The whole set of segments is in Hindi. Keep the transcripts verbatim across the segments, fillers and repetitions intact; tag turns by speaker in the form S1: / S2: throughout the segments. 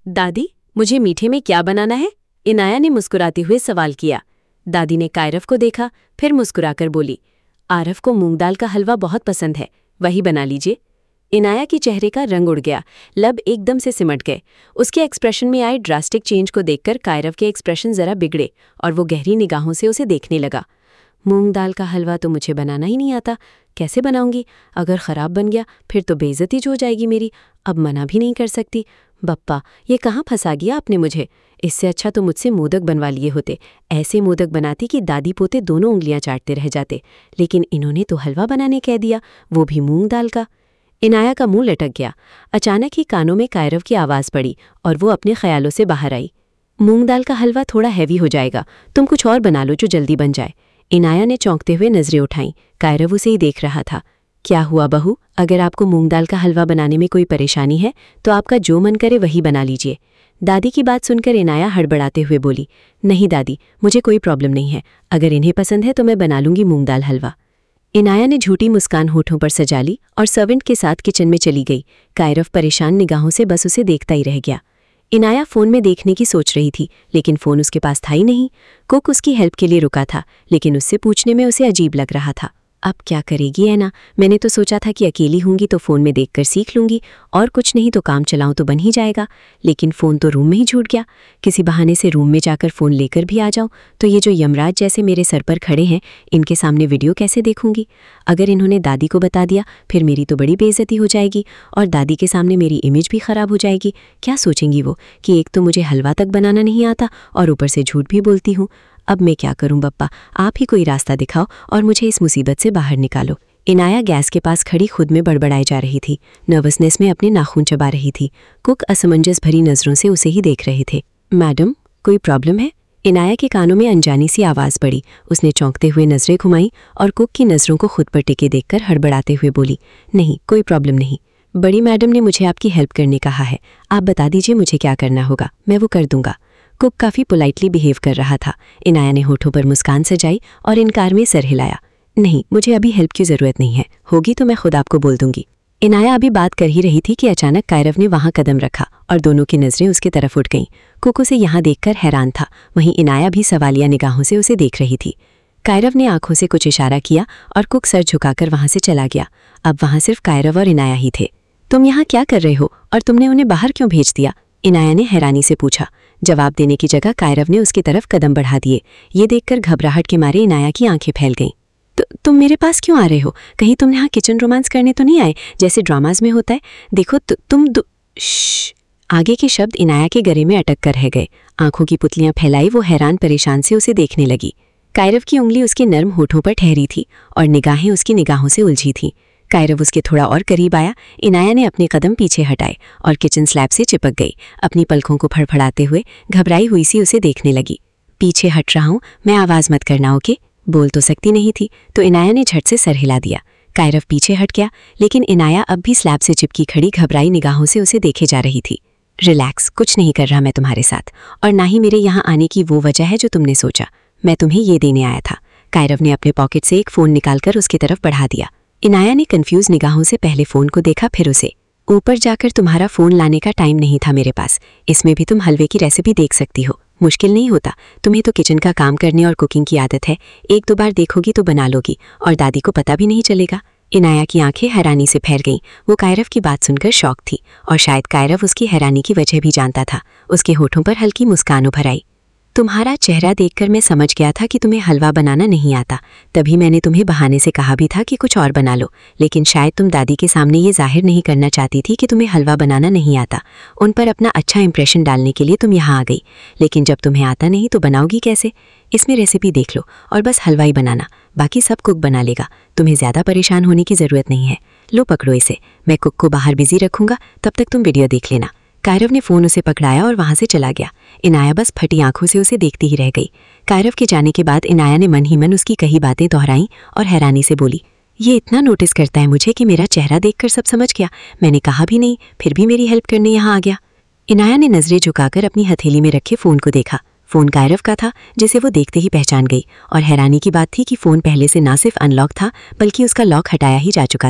S1: दादी, मुझे मीठे में क्या बनाना है? इनाया ने मुस्कुराते हुए सवाल किया। दादी ने कायरव को देखा, फिर मुस्कुराकर बोली, आरव को मूंग दाल का हलवा बहुत पसंद है, वही बना लीजिए। इनाया के चेहरे का रंग उड़ गया, लब एकदम से सिमट गए। उसके एक्सप्रेशन में आए ड्रास्टिक चेंज को देखकर कायरव के एक्सप्रेशन जरा बिगड़े और वो गहरी निगाहों से उसे देखने लगा। मूंग दाल का हलवा तो मुझे बनाना ही नहीं आता, कैसे बनाऊंगी? अगर ख़राब बन गया फिर तो बेइज्जती हो जाएगी मेरी, अब मना भी नहीं कर सकती। बप्पा, ये कहाँ फंसा गया आपने मुझे? इससे अच्छा तो मुझसे मोदक बनवा लिए होते। ऐसे मोदक बनाती कि दादी पोते दोनों उंगलियां चाटते रह जाते, लेकिन इन्होंने तो हलवा बनाने कह दिया, वो भी मूंग दाल का। इनाया का मुंह लटक गया। अचानक ही कानों में कायरव की आवाज़ पड़ी और वो अपने ख्यालों से बाहर आई। मूंग दाल का हलवा थोड़ा हैवी हो जाएगा, तुम कुछ और बना लो जो जल्दी बन जाए। इनाया ने चौंकते हुए नजरें उठाईं। कायरव उसे ही देख रहा था। क्या हुआ बहू, अगर आपको मूंग दाल का हलवा बनाने में कोई परेशानी है तो आपका जो मन करे वही बना लीजिए। दादी की बात सुनकर इनाया हड़बड़ाते हुए बोली, नहीं दादी, मुझे कोई प्रॉब्लम नहीं है, अगर इन्हें पसंद है तो मैं बना लूंगी मूंग दाल हलवा। इनाया ने झूठी मुस्कान होठों पर सजा ली और सर्वेंट के साथ किचन में चली गई। कायरव परेशान निगाहों से बस उसे देखता ही रह गया। इनाया फ़ोन में देखने की सोच रही थी, लेकिन फ़ोन उसके पास था ही नहीं। कुक उसकी हेल्प के लिए रुका था, लेकिन उससे पूछने में उसे अजीब लग रहा था। अब क्या करेगी ऐना? मैंने तो सोचा था कि अकेली होंगी तो फ़ोन में देखकर सीख लूँगी, और कुछ नहीं तो काम चलाऊँ तो बन ही जाएगा। लेकिन फ़ोन तो रूम में ही छूट गया। किसी बहाने से रूम में जाकर फ़ोन लेकर भी आ जाऊँ तो ये जो यमराज जैसे मेरे सर पर खड़े हैं, इनके सामने वीडियो कैसे देखूँगी? अगर इन्होंने दादी को बता दिया फिर मेरी तो बड़ी बेइज्जती हो जाएगी और दादी के सामने मेरी इमेज भी ख़राब हो जाएगी। क्या सोचेंगी वो कि एक तो मुझे हलवा तक बनाना नहीं आता और ऊपर से झूठ भी बोलती हूँ। अब मैं क्या करूं बप्पा, आप ही कोई रास्ता दिखाओ और मुझे इस मुसीबत से बाहर निकालो। इनाया गैस के पास खड़ी खुद में बड़बड़ाई जा रही थी, नर्वसनेस में अपने नाखून चबा रही थी। कुक असमंजस भरी नज़रों से उसे ही देख रहे थे। मैडम, कोई प्रॉब्लम है? इनाया के कानों में अनजानी सी आवाज़ पड़ी। उसने चौंकते हुए नज़रें घुमाई और कुक की नज़रों को खुद पर टिके देखकर हड़बड़ाते हुए बोली, नहीं, कोई प्रॉब्लम नहीं। बड़ी मैडम ने मुझे आपकी हेल्प करने कहा है, आप बता दीजिए मुझे क्या करना होगा, मैं वो कर दूंगा। कुक काफ़ी पोलाइटली बिहेव कर रहा था। इनाया ने होठों पर मुस्कान सजाई और इनकार में सर हिलाया। नहीं, मुझे अभी हेल्प की ज़रूरत नहीं है, होगी तो मैं खुद आपको बोल दूंगी। इनाया अभी बात कर ही रही थी कि अचानक कायरव ने वहां कदम रखा और दोनों की नज़रें उसकी तरफ उठ गईं। कुक उसे यहाँ देखकर हैरान था, वहीं इनाया भी सवालिया निगाहों से उसे देख रही थी। कायरव ने आंखों से कुछ इशारा किया और कुक सर झुकाकर वहां से चला गया। अब वहां सिर्फ कायरव और इनाया ही थे। तुम यहाँ क्या कर रहे हो और तुमने उन्हें बाहर क्यों भेज दिया? इनाया ने हैरानी से पूछा। जवाब देने की जगह कायरव ने उसकी तरफ कदम बढ़ा दिए। ये देखकर घबराहट के मारे इनाया की आंखें फैल गईं। तो तुम मेरे पास क्यों आ रहे हो? कहीं तुम यहाँ किचन रोमांस करने तो नहीं आए जैसे ड्रामाज में होता है? देखो तु, तुम दु... श्श। आगे के शब्द इनाया के गले में अटक कर रह गए। आंखों की पुतलियां फैलाई वो हैरान परेशान से उसे देखने लगी। कायरव की उंगली उसके नर्म होठों पर ठहरी थी और निगाहें उसकी निगाहों से उलझी थीं। कायरव उसके थोड़ा और करीब आया। इनाया ने अपने कदम पीछे हटाए और किचन स्लैब से चिपक गई। अपनी पलकों को फड़फड़ाते हुए घबराई हुई सी उसे देखने लगी। पीछे हट रहा हूँ, मैं आवाज़ मत करना, ओके? बोल तो सकती नहीं थी तो इनाया ने झट से सर हिला दिया। कायरव पीछे हट गया, लेकिन इनाया अब भी स्लैब से चिपकी खड़ी घबराई निगाहों से उसे देखे जा रही थी। रिलैक्स, कुछ नहीं कर रहा मैं तुम्हारे साथ, और ना ही मेरे यहाँ आने की वो वजह है जो तुमने सोचा। मैं तुम्हें ये देने आया था। कायरव ने अपने पॉकेट से एक फ़ोन निकालकर उसकी तरफ बढ़ा दिया। इनाया ने कंफ्यूज निगाहों से पहले फ़ोन को देखा, फिर उसे। ऊपर जाकर तुम्हारा फ़ोन लाने का टाइम नहीं था मेरे पास, इसमें भी तुम हलवे की रेसिपी देख सकती हो, मुश्किल नहीं होता। तुम्हें तो किचन का काम करने और कुकिंग की आदत है, एक दो बार देखोगी तो बना लोगी और दादी को पता भी नहीं चलेगा। इनाया की आंखें हैरानी से फैल गईं। वो कायरव की बात सुनकर शॉक थी और शायद कायरव उसकी हैरानी की वजह भी जानता था। उसके होठों पर हल्की मुस्कान उभर आई। तुम्हारा चेहरा देखकर मैं समझ गया था कि तुम्हें हलवा बनाना नहीं आता, तभी मैंने तुम्हें बहाने से कहा भी था कि कुछ और बना लो, लेकिन शायद तुम दादी के सामने ये जाहिर नहीं करना चाहती थी कि तुम्हें हलवा बनाना नहीं आता। उन पर अपना अच्छा इंप्रेशन डालने के लिए तुम यहाँ आ गई, लेकिन जब तुम्हें आता नहीं तो बनाओगी कैसे? इसमें रेसिपी देख लो और बस हलवा ही बनाना, बाकी सब कुक बना लेगा। तुम्हें ज़्यादा परेशान होने की ज़रूरत नहीं है। लो पकड़ो इसे, मैं कुक को बाहर बिजी रखूँगा, तब तक तुम वीडियो देख लेना। कायरव ने फ़ोन उसे पकड़ाया और वहाँ से चला गया। इनाया बस फटी आंखों से उसे देखती ही रह गई। कायरव के जाने के बाद इनाया ने मन ही मन उसकी कई बातें दोहराईं और हैरानी से बोली, ये इतना नोटिस करता है मुझे कि मेरा चेहरा देखकर सब समझ गया। मैंने कहा भी नहीं, फिर भी मेरी हेल्प करने यहाँ आ गया। इनाया ने नज़रें झुकाकर अपनी हथेली में रखे फ़ोन को देखा। फ़ोन कायरव का था, जिसे वो देखते ही पहचान गई, और हैरानी की बात थी कि फ़ोन पहले से ना सिर्फ अनलॉक था बल्कि उसका लॉक हटाया ही जा चुका था।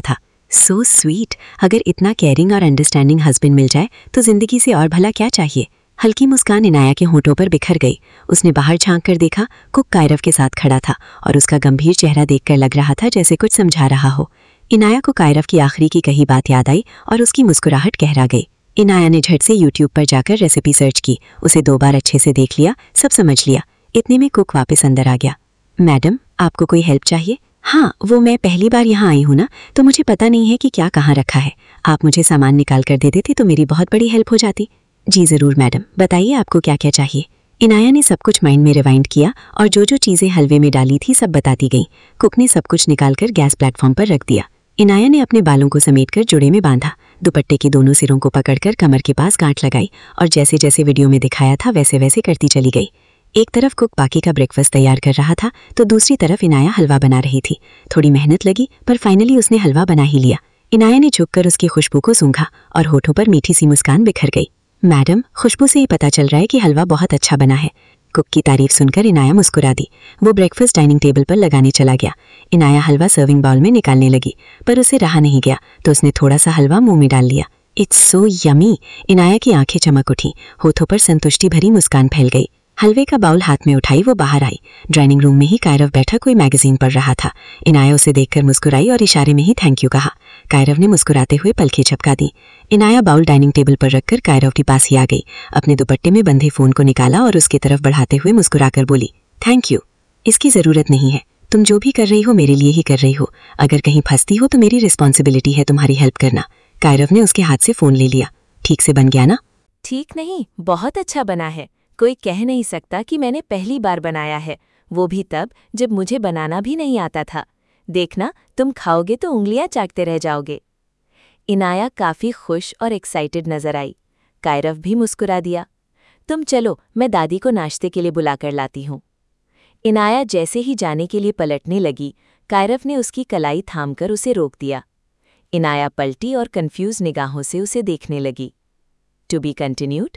S1: So sweet. अगर इतना केयरिंग और अंडरस्टैंडिंग हस्बैंड मिल जाए तो जिंदगी से और भला क्या चाहिए। हल्की मुस्कान इनाया के होठों पर बिखर गई। उसने बाहर झांक कर देखा, कुक कायरव के साथ खड़ा था और उसका गंभीर चेहरा देखकर लग रहा था जैसे कुछ समझा रहा हो। इनाया को कायरव की आखिरी की कही बात याद आई और उसकी मुस्कुराहट गहरा गई। इनाया ने झट से यूट्यूब पर जाकर रेसिपी सर्च की, उसे दो बार अच्छे से देख लिया, सब समझ लिया। इतने में कुक वापस अंदर आ गया। मैडम, आपको कोई हेल्प चाहिए? हाँ, वो मैं पहली बार यहाँ आई हूँ ना, तो मुझे पता नहीं है कि क्या कहाँ रखा है। आप मुझे सामान निकाल कर दे देते तो मेरी बहुत बड़ी हेल्प हो जाती। जी ज़रूर मैडम, बताइए आपको क्या क्या चाहिए। इनाया ने सब कुछ माइंड में रिवाइंड किया और जो जो चीज़ें हलवे में डाली थी सब बताती गई। कुक ने सब कुछ निकालकर गैस प्लेटफॉर्म पर रख दिया। इनाया ने अपने बालों को समेटकर जुड़े में बांधा, दुपट्टे के दोनों सिरों को पकड़कर कमर के पास गांठ लगाई और जैसे जैसे वीडियो में दिखाया था वैसे वैसे करती चली गई। एक तरफ कुक बाकी का ब्रेकफास्ट तैयार कर रहा था तो दूसरी तरफ इनाया हलवा बना रही थी। थोड़ी मेहनत लगी पर फाइनली उसने हलवा बना ही लिया। इनाया ने झुककर उसकी खुशबू को सूंघा और होठों पर मीठी सी मुस्कान बिखर गई। मैडम, खुशबू से ही पता चल रहा है कि हलवा बहुत अच्छा बना है। कुक की तारीफ सुनकर इनाया मुस्कुरा दी। वो ब्रेकफास्ट डाइनिंग टेबल पर लगाने चला गया। इनाया हलवा सर्विंग बाउल में निकालने लगी पर उसे रहा नहीं गया तो उसने थोड़ा सा हलवा मुंह में डाल लिया। It's so yummy. इनाया की आंखें चमक उठी, होठों पर संतुष्टि भरी मुस्कान फैल गई। हलवे का बाउल हाथ में उठाई वो बाहर आई। ड्राइनिंग रूम में ही कायरव बैठा कोई मैगजीन पढ़ रहा था। इनाया उसे देखकर मुस्कुराई और इशारे में ही थैंक यू कहा। कायरव ने मुस्कुराते हुए पलकें झपका दी। इनाया बाउल डाइनिंग टेबल पर रखकर कायरव के पास ही आ गई। अपने दुपट्टे में बंधे फोन को निकाला और उसकी तरफ बढ़ाते हुए मुस्कुराकर बोली, थैंक यू। इसकी जरूरत नहीं है, तुम जो भी कर रही हो मेरे लिए ही कर रही हो। अगर कहीं फंसती हो तो मेरी रिस्पॉन्सिबिलिटी है तुम्हारी हेल्प करना। कायरव ने उसके हाथ से फोन ले लिया। ठीक से बन गया ना?
S2: ठीक नहीं, बहुत अच्छा बना है। कोई कह नहीं सकता कि मैंने पहली बार बनाया है, वो भी तब जब मुझे बनाना भी नहीं आता था। देखना, तुम खाओगे तो उंगलियां चाटते रह जाओगे। इनाया काफी खुश और एक्साइटेड नजर आई। कायरव भी मुस्कुरा दिया। तुम चलो, मैं दादी को नाश्ते के लिए बुलाकर लाती हूँ। इनाया जैसे ही जाने के लिए पलटने लगी, कायरव ने उसकी कलाई थामकर उसे रोक दिया। इनाया पलटी और कंफ्यूज निगाहों से उसे देखने लगी। To be continued.